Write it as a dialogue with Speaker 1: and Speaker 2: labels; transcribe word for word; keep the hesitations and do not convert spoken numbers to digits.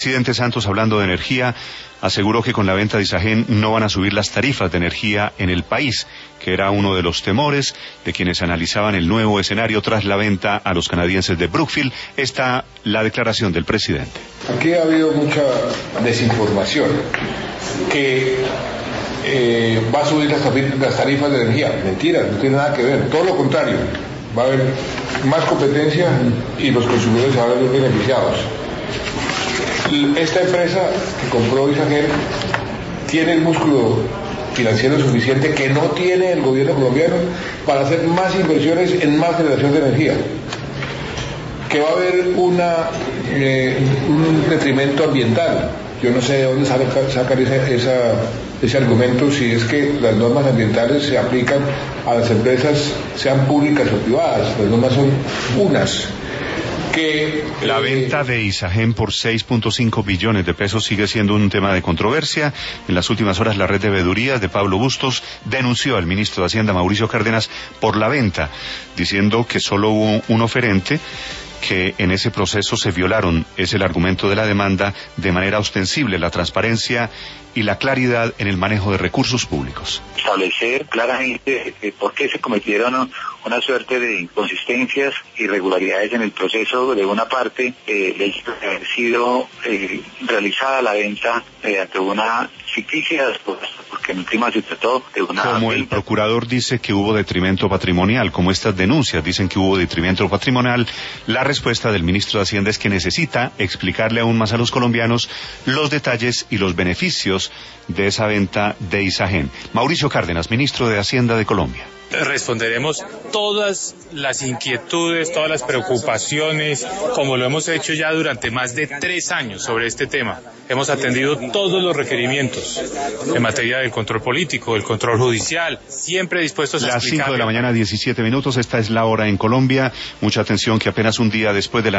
Speaker 1: Presidente Santos, hablando de energía, aseguró que con la venta de Isagen no van a subir las tarifas de energía en el país, que era uno de los temores de quienes analizaban el nuevo escenario tras la venta a los canadienses de Brookfield. Está la declaración del presidente.
Speaker 2: Aquí ha habido mucha desinformación, que eh, va a subir las tarifas de energía. Mentira, no tiene nada que ver, todo lo contrario. Va a haber más competencia y los consumidores se van a ver beneficiados. Esta empresa que compró Isagen tiene el músculo financiero suficiente que no tiene el gobierno colombiano para hacer más inversiones en más generación de energía. Que va a haber una, eh, un detrimento ambiental. Yo no sé de dónde sacar esa, esa, ese argumento, si es que las normas ambientales se aplican a las empresas, sean públicas o privadas. Las normas son unas. Que,
Speaker 1: la
Speaker 2: eh,
Speaker 1: venta de Isagen por seis punto cinco billones de pesos sigue siendo un tema de controversia. En las últimas horas la red de veedurías de Pablo Bustos denunció al ministro de Hacienda, Mauricio Cárdenas, por la venta, diciendo que solo hubo un oferente, que en ese proceso se violaron, es el argumento de la demanda, de manera ostensible la transparencia y la claridad en el manejo de recursos públicos.
Speaker 3: Establecer claramente eh, por qué se cometieron una suerte de inconsistencias, irregularidades en el proceso de una parte, eh, de haber sido eh, realizada la venta mediante una ficticia, porque en última se trató de una...
Speaker 1: Como
Speaker 3: venta.
Speaker 1: El procurador dice que hubo detrimento patrimonial, como estas denuncias dicen que hubo detrimento patrimonial, la respuesta del ministro de Hacienda es que necesita explicarle aún más a los colombianos los detalles y los beneficios de esa venta de Isagen. Mauricio Cárdenas, ministro de Hacienda de Colombia.
Speaker 4: Responderemos todas las inquietudes, todas las preocupaciones, como lo hemos hecho ya durante más de tres años sobre este tema. Hemos atendido todos los requerimientos en materia del control político, del control judicial, siempre dispuestos a explicar.
Speaker 1: Las cinco de la mañana, diecisiete minutos, esta es la hora en Colombia. Mucha atención que apenas un día después de la